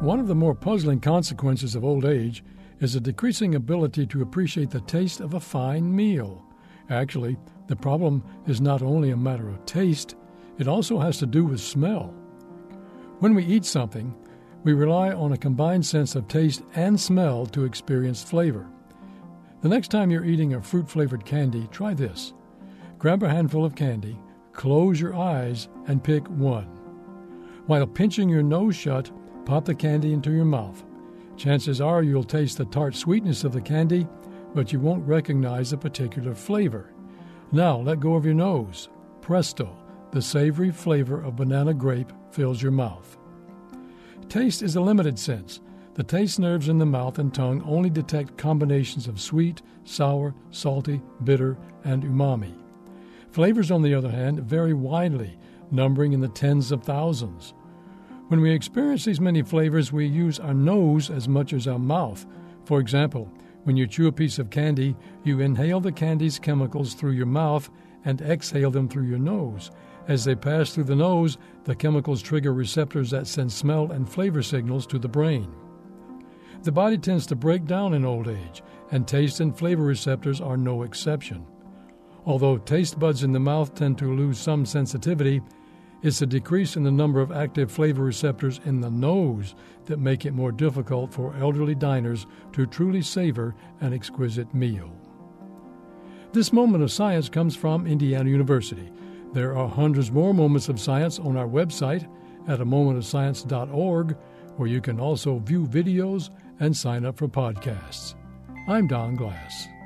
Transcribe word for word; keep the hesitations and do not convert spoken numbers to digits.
One of the more puzzling consequences of old age is a decreasing ability to appreciate the taste of a fine meal. Actually, the problem is not only a matter of taste, it also has to do with smell. When we eat something, we rely on a combined sense of taste and smell to experience flavor. The next time you're eating a fruit-flavored candy, try this. Grab a handful of candy, close your eyes, and pick one. While pinching your nose shut, pop the candy into your mouth. Chances are you'll taste the tart sweetness of the candy, but you won't recognize a particular flavor. Now let go of your nose. Presto, the savory flavor of banana grape fills your mouth. Taste is a limited sense. The taste nerves in the mouth and tongue only detect combinations of sweet, sour, salty, bitter, and umami. Flavors, on the other hand, vary widely, numbering in the tens of thousands. When we experience these many flavors, we use our nose as much as our mouth. For example, when you chew a piece of candy, you inhale the candy's chemicals through your mouth and exhale them through your nose. As they pass through the nose, the chemicals trigger receptors that send smell and flavor signals to the brain. The body tends to break down in old age, and taste and flavor receptors are no exception. Although taste buds in the mouth tend to lose some sensitivity, it's a decrease in the number of active flavor receptors in the nose that make it more difficult for elderly diners to truly savor an exquisite meal. This moment of science comes from Indiana University. There are hundreds more moments of science on our website at a moment of science dot org, where you can also view videos and sign up for podcasts. I'm Don Glass.